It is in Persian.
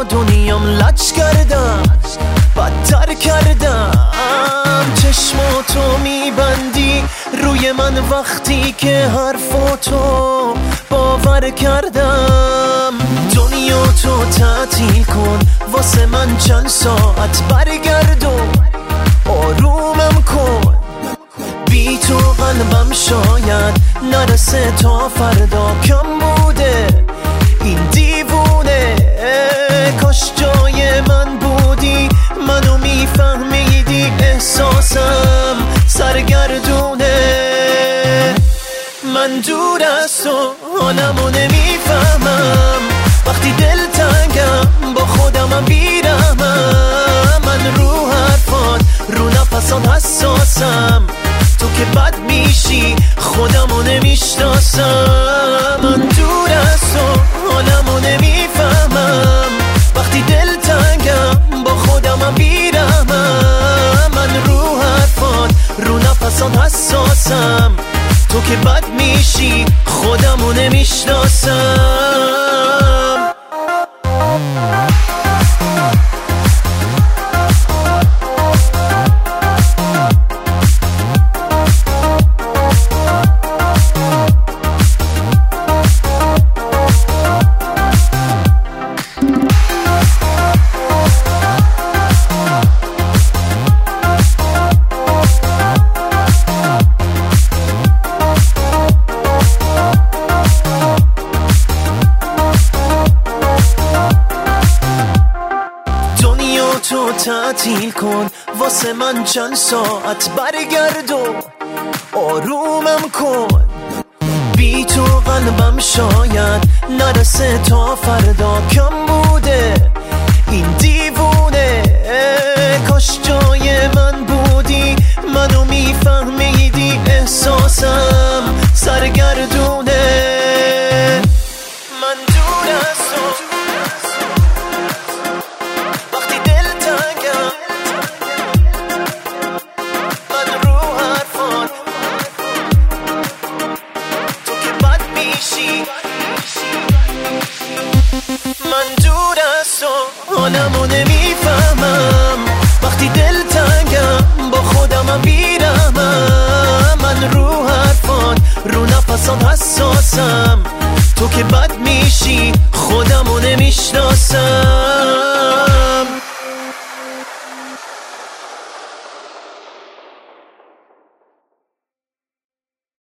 با دنیام لج کردم، بدتر کردم. چشماتو میبندی روی من وقتی که حرفاتو باور کردم. دنیا تو تعطیل کن واسه من چند ساعت، برگرد و آرومم کن. بی تو قلبم شاید نرسه تا فردا، کم بوده این دیوونه. کاش جای من بودی منو میفهمیدی، احساسم سرگردونه. من دور از تو حالمو نمیفهمم، وقتی دلتنگم با خودمم بیرحمم. من رو حرفات رو نفسات حساسم، تو که بد میشی خودمو نمیشناسم. من دور از تو حالمو نمیفهمم، وقتی دلتنگم با خودمم بیرحمم. من رو حرفات رو نفسات حساسم، تو که بد میشی خودمو نمیشناسم. تو تعطیل کن واسه من چند ساعت، برگرد و آرومم کن. بی تو قلبم شاید نرسه تا فردا، کم بوده این دیوونه. کاش جای من بودی منو میفهمیدی، احساسم سرگردونه. من دور از تو وقتی دلتنگم، من رو حرفات تو که بد میشی. من دور از تو حالمو نمیفهمم، وقتی دلتنگم با خودمم بیرحمم. من رو حرفات رو نفسات حساسم، تو که بد